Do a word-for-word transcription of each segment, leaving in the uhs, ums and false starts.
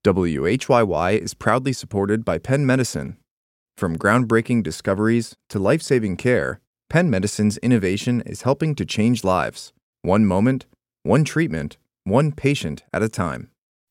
W H Y Y is proudly supported by Penn Medicine. From groundbreaking discoveries to life-saving care, Penn Medicine's innovation is helping to change lives, one moment, one treatment, one patient at a time.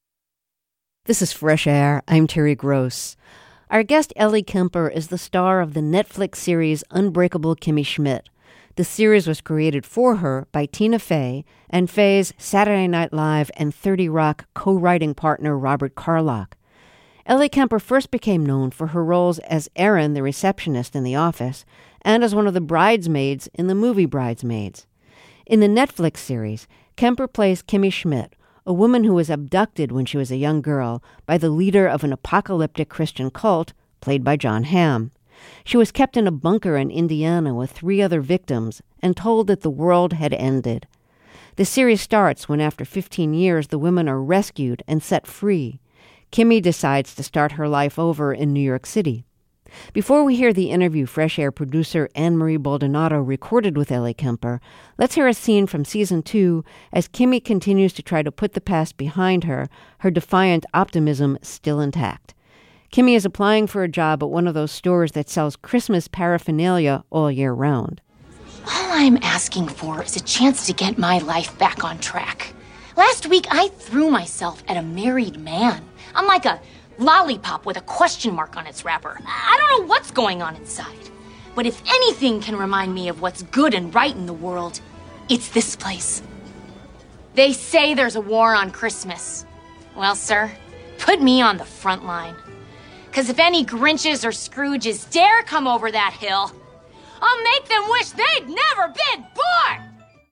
This is Fresh Air. I'm Terry Gross. Our guest Ellie Kemper is the star of the Netflix series Unbreakable Kimmy Schmidt. The series was created for her by Tina Fey and Fey's Saturday Night Live and thirty Rock co-writing partner Robert Carlock. Ellie Kemper first became known for her roles as Erin, the receptionist in The Office, and as one of the bridesmaids in the movie Bridesmaids. In the Netflix series, Kemper plays Kimmy Schmidt, a woman who was abducted when she was a young girl by the leader of an apocalyptic Christian cult, played by Jon Hamm. She was kept in a bunker in Indiana with three other victims and told that the world had ended. The series starts when, after fifteen years, the women are rescued and set free. Kimmy decides to start her life over in New York City. Before we hear the interview Fresh Air producer Anne-Marie Baldonado recorded with Ellie Kemper, let's hear a scene from season two as Kimmy continues to try to put the past behind her, her defiant optimism still intact. Kimmy is applying for a job at one of those stores that sells Christmas paraphernalia all year round. All I'm asking for is a chance to get my life back on track. Last week, I threw myself at a married man. I'm like a lollipop with a question mark on its wrapper. I don't know what's going on inside. But if anything can remind me of what's good and right in the world, it's this place. They say there's a war on Christmas. Well, sir, put me on the front line. Because if any Grinches or Scrooges dare come over that hill, I'll make them wish they'd never been born!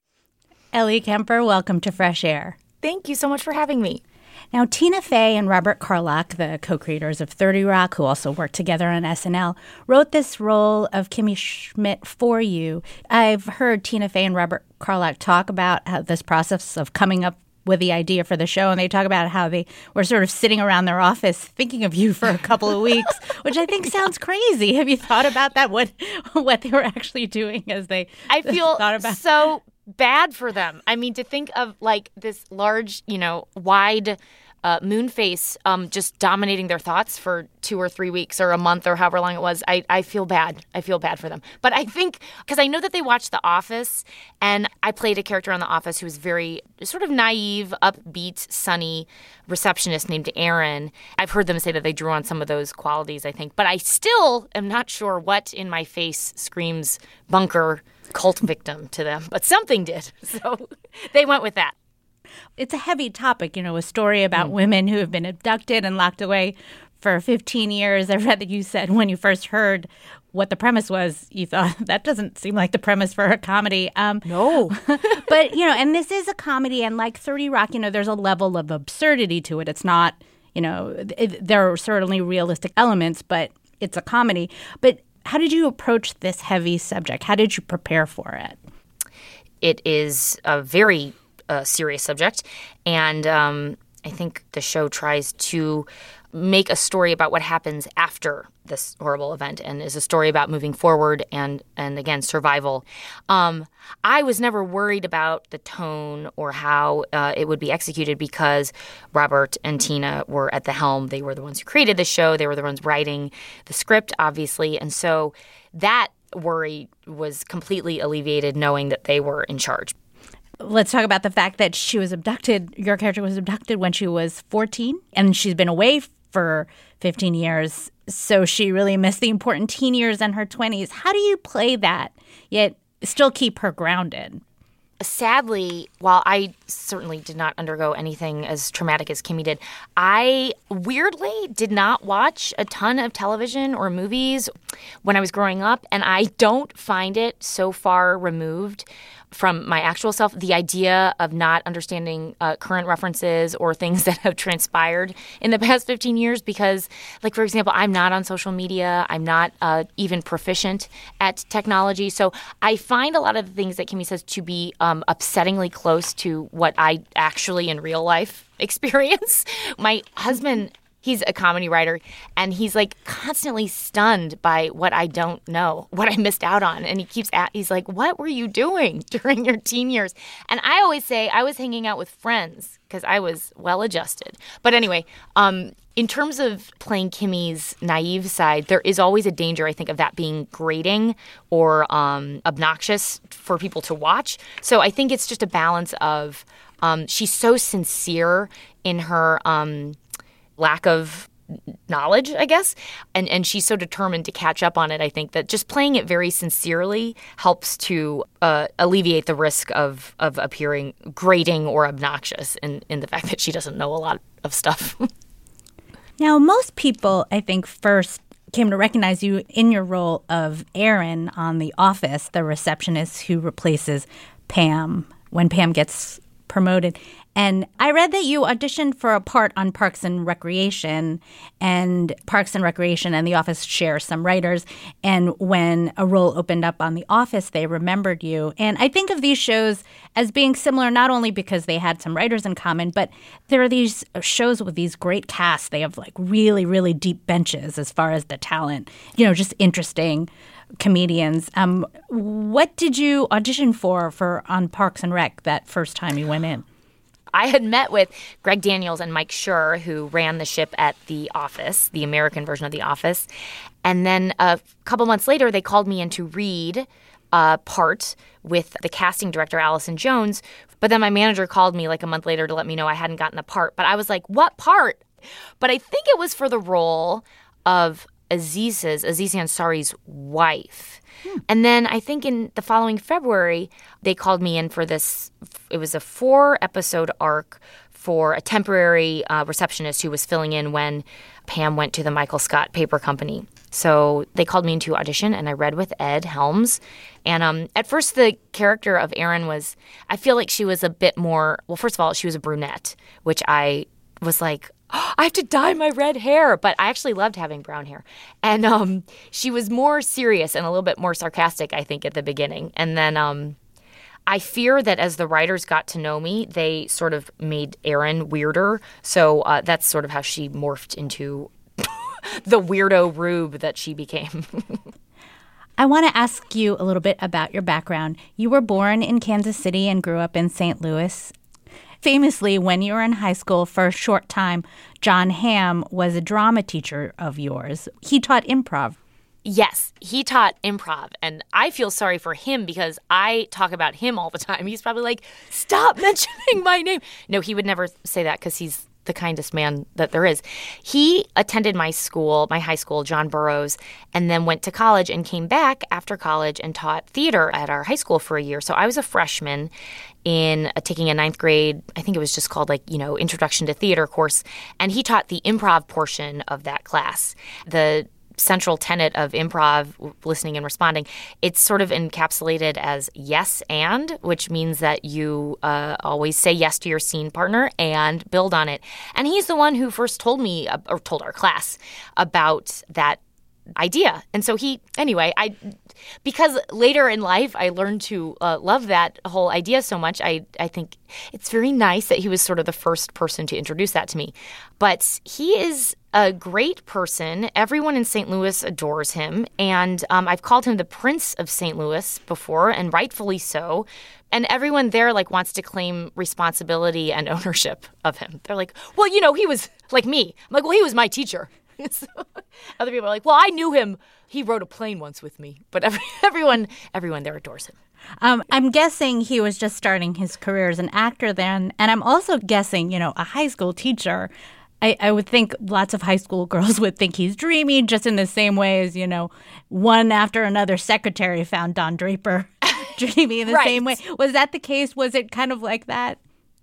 Ellie Kemper, welcome to Fresh Air. Thank you so much for having me. Now, Tina Fey and Robert Carlock, the co-creators of thirty Rock, who also worked together on S N L, wrote this role of Kimmy Schmidt for you. I've heard Tina Fey and Robert Carlock talk about how this process of coming up with the idea for the show, and they talk about how they were sort of sitting around their office thinking of you for a couple of weeks, which I think sounds crazy. Have you thought about that? What what they were actually doing as they I feel thought about so bad for them. I mean, to think of like this large, you know, wide uh, moon face um, just dominating their thoughts for two or three weeks or a month or however long it was. I, I feel bad. I feel bad for them. But I think because I know that they watched The Office, and I played a character on The Office who was very sort of naive, upbeat, sunny receptionist named Erin. I've heard them say that they drew on some of those qualities, I think. But I still am not sure what in my face screams bunker cult victim to them, but something did. So they went with that. It's a heavy topic, you know, a story about mm. women who have been abducted and locked away for fifteen years. I read that you said when you first heard what the premise was, you thought, that doesn't seem like the premise for a comedy. Um, no. But, you know, and this is a comedy, and like thirty Rock, you know, there's a level of absurdity to it. It's not, you know, it, there are certainly realistic elements, but it's a comedy. But how did you approach this heavy subject? How did you prepare for it? It is a very uh, serious subject, and um, I think the show tries to make a story about what happens after this horrible event and is a story about moving forward and, and again, survival. Um, I was never worried about the tone or how uh, it would be executed because Robert and Tina were at the helm. They were the ones who created the show. They were the ones writing the script, obviously. And so that worry was completely alleviated knowing that they were in charge. Let's talk about the fact that she was abducted. Your character was abducted when she was fourteen, and she's been away for fifteen years. So she really missed the important teen years and her twenties. How do you play that, yet still keep her grounded? Sadly, while I certainly did not undergo anything as traumatic as Kimmy did, I weirdly did not watch a ton of television or movies when I was growing up, and I don't find it so far removed from my actual self, the idea of not understanding uh, current references or things that have transpired in the past fifteen years because, like, for example, I'm not on social media. I'm not uh, even proficient at technology. So I find a lot of the things that Kimmy says to be um, upsettingly close to what I actually in real life experience. My husband He's a comedy writer, and he's like constantly stunned by what I don't know, what I missed out on. And he keeps at, he's like, what were you doing during your teen years? And I always say I was hanging out with friends because I was well adjusted. But anyway, um, in terms of playing Kimmy's naive side, there is always a danger, I think, of that being grating or um, obnoxious for people to watch. So I think it's just a balance of um, she's so sincere in her um, lack of knowledge, I guess, and and she's so determined to catch up on it, I think, that just playing it very sincerely helps to uh, alleviate the risk of of appearing grating or obnoxious in, in the fact that she doesn't know a lot of stuff. Now, most people, I think, first came to recognize you in your role of Erin on The Office, the receptionist who replaces Pam when Pam gets promoted. And I read that you auditioned for a part on Parks and Recreation, and Parks and Recreation and The Office share some writers. And when a role opened up on The Office, they remembered you. And I think of these shows as being similar not only because they had some writers in common, but there are these shows with these great casts. They have like really, really deep benches as far as the talent, you know, just interesting comedians. Um, what did you audition for for on Parks and Rec that first time you went in? I had met with Greg Daniels and Mike Schur, who ran the ship at The Office, the American version of The Office. And then a couple months later, they called me in to read a part with the casting director, Allison Jones. But then my manager called me like a month later to let me know I hadn't gotten the part. But I was like, what part? But I think it was for the role of Aziz's, Aziz Ansari's wife. Hmm. And then I think in the following February, they called me in for this. It was a four-episode arc for a temporary uh, receptionist who was filling in when Pam went to the Michael Scott Paper Company. So they called me into audition, and I read with Ed Helms. And um, at first, the character of Erin was, I feel like she was a bit more, well, first of all, she was a brunette, which I was like, I have to dye my red hair. But I actually loved having brown hair. And um, she was more serious and a little bit more sarcastic, I think, at the beginning. And then um, I fear that as the writers got to know me, they sort of made Erin weirder. So uh, that's sort of how she morphed into the weirdo Rube that she became. I want to ask you a little bit about your background. You were born in Kansas City and grew up in Saint Louis. Famously, when you were in high school for a short time, John Hamm was a drama teacher of yours. He taught improv. Yes, he taught improv, and I feel sorry for him because I talk about him all the time. He's probably like, stop mentioning my name. No, he would never say that because he's the kindest man that there is. He attended my school, my high school, John Burroughs, and then went to college and came back after college and taught theater at our high school for a year. So I was a freshman in uh, taking a ninth grade, I think it was just called like, you know, Introduction to Theater course. And he taught the improv portion of that class. The central tenet of improv, listening and responding, it's sort of encapsulated as yes and, which means that you uh, always say yes to your scene partner and build on it. And he's the one who first told me, uh, or told our class, about that idea. And so he, anyway, I, because later in life I learned to uh, love that whole idea so much, I, I think it's very nice that he was sort of the first person to introduce that to me. But he is a great person. Everyone in Saint Louis adores him. And um, I've called him the Prince of Saint Louis before, and rightfully so. And everyone there like wants to claim responsibility and ownership of him. They're like, well, you know, he was like me. I'm like, well, he was my teacher. So other people are like, well, I knew him. He rode a plane once with me. But every, everyone everyone there adores him. Um, I'm guessing he was just starting his career as an actor then. And I'm also guessing, you know, a high school teacher, I, I would think lots of high school girls would think he's dreamy, just in the same way as, you know, one after another secretary found Don Draper dreamy in the right. same way. Was that the case? Was it kind of like that?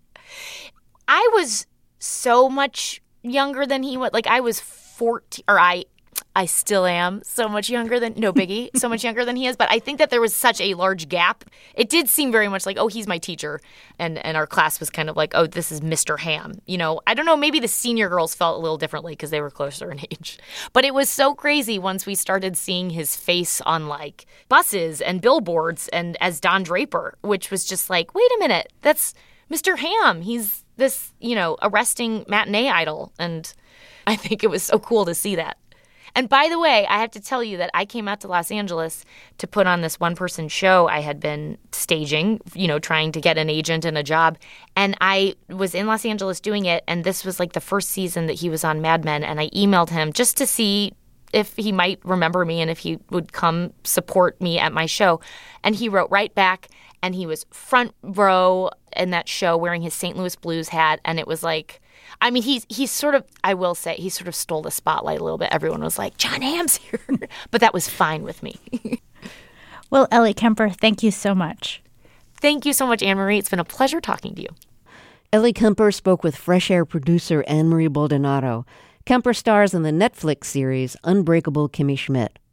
I was so much younger than he was. Like I was fourteen, or I I still am so much younger than, no biggie, so much younger than he is. But I think that there was such a large gap. It did seem very much like, oh, he's my teacher. And, and our class was kind of like, oh, this is Mister Hamm. You know, I don't know, maybe the senior girls felt a little differently because they were closer in age. But it was so crazy once we started seeing his face on like buses and billboards and as Don Draper, which was just like, wait a minute, that's Mister Hamm. He's this, you know, arresting matinee idol. And I think it was so cool to see that. And by the way, I have to tell you that I came out to Los Angeles to put on this one-person show I had been staging, you know, trying to get an agent and a job. And I was in Los Angeles doing it, and this was like the first season that he was on Mad Men. And I emailed him just to see if he might remember me and if he would come support me at my show. And he wrote right back, and he was front row in that show wearing his Saint Louis Blues hat. And it was like, I mean, he's he's sort of, I will say, he sort of stole the spotlight a little bit. Everyone was like, Jon Hamm's here. But that was fine with me. Well, Ellie Kemper, thank you so much. Thank you so much, Anne-Marie. It's been a pleasure talking to you. Ellie Kemper spoke with Fresh Air producer Anne-Marie Baldonado. Kemper stars in the Netflix series Unbreakable Kimmy Schmidt.